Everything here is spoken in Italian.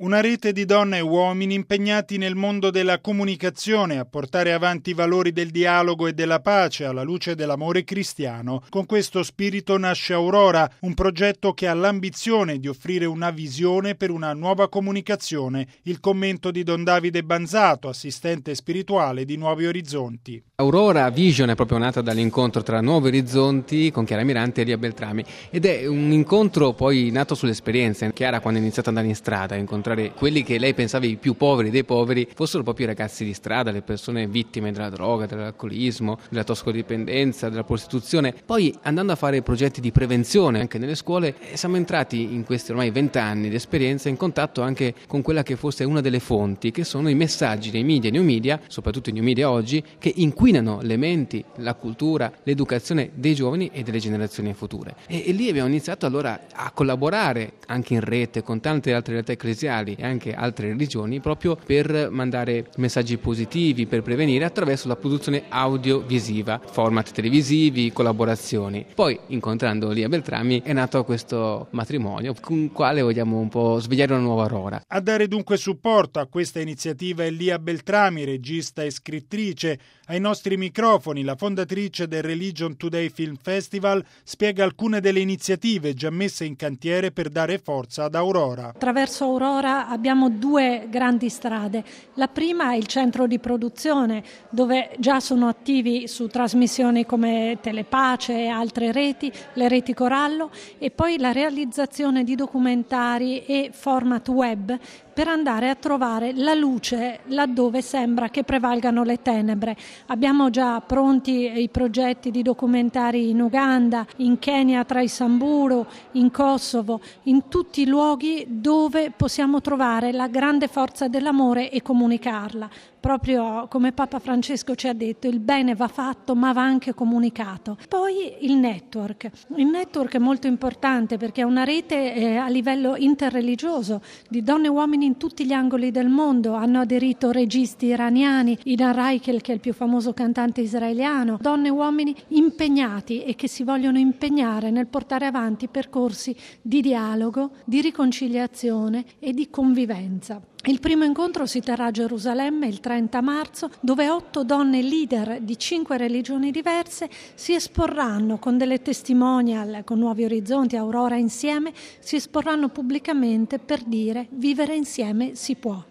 Una rete di donne e uomini impegnati nel mondo della comunicazione a portare avanti i valori del dialogo e della pace alla luce dell'amore cristiano. Con questo spirito nasce Aurora, un progetto che ha l'ambizione di offrire una visione per una nuova comunicazione. Il commento di Don Davide Banzato, assistente spirituale di Nuovi Orizzonti. Aurora Vision è proprio nata dall'incontro tra Nuovi Orizzonti con Chiara Mirante e Elia Beltrami ed è un incontro poi nato sull'esperienza. Chiara, quando ha iniziato ad andare in strada a incontrare quelli che lei pensava i più poveri dei poveri fossero proprio i ragazzi di strada, le persone vittime della droga, dell'alcolismo, della tossicodipendenza, della prostituzione, poi andando a fare progetti di prevenzione anche nelle scuole, siamo entrati in questi ormai 20 anni di esperienza in contatto anche con quella che fosse una delle fonti, che sono i messaggi dei media e new media, soprattutto i new media oggi, che inquinano le menti, la cultura, l'educazione dei giovani e delle generazioni future. E lì abbiamo iniziato allora a collaborare anche in rete con tante altre realtà ecclesiali e anche altre religioni proprio per mandare messaggi positivi, per prevenire attraverso la produzione audiovisiva, format televisivi, collaborazioni. Poi incontrando Elia Beltrami è nato questo matrimonio con il quale vogliamo un po' svegliare una nuova Aurora. A dare dunque supporto a questa iniziativa Elia Beltrami, regista e scrittrice. Ai nostri microfoni la fondatrice del Religion Today Film Festival spiega alcune delle iniziative già messe in cantiere per dare forza ad Aurora. Attraverso Aurora abbiamo due grandi strade. La prima è il centro di produzione, dove già sono attivi su trasmissioni come Telepace e altre reti, le reti Corallo, e poi la realizzazione di documentari e format web per andare a trovare la luce laddove sembra che prevalgano le tenebre. Abbiamo già pronti i progetti di documentari in Uganda, in Kenya tra i Samburu, in Kosovo, in tutti i luoghi dove possiamo trovare la grande forza dell'amore e comunicarla. Proprio come Papa Francesco ci ha detto, il bene va fatto ma va anche comunicato. Poi il network. Il network è molto importante perché è una rete a livello interreligioso di donne e uomini in tutti gli angoli del mondo. Hanno aderito registi iraniani, Idan Reichel che è il più famoso cantante israeliano, donne e uomini impegnati e che si vogliono impegnare nel portare avanti percorsi di dialogo, di riconciliazione e di convivenza. Il primo incontro si terrà a Gerusalemme il 30 marzo, dove 8 donne leader di 5 religioni diverse si esporranno con delle testimonial, con Nuovi Orizzonti, Aurora insieme, si esporranno pubblicamente per dire vivere insieme si può.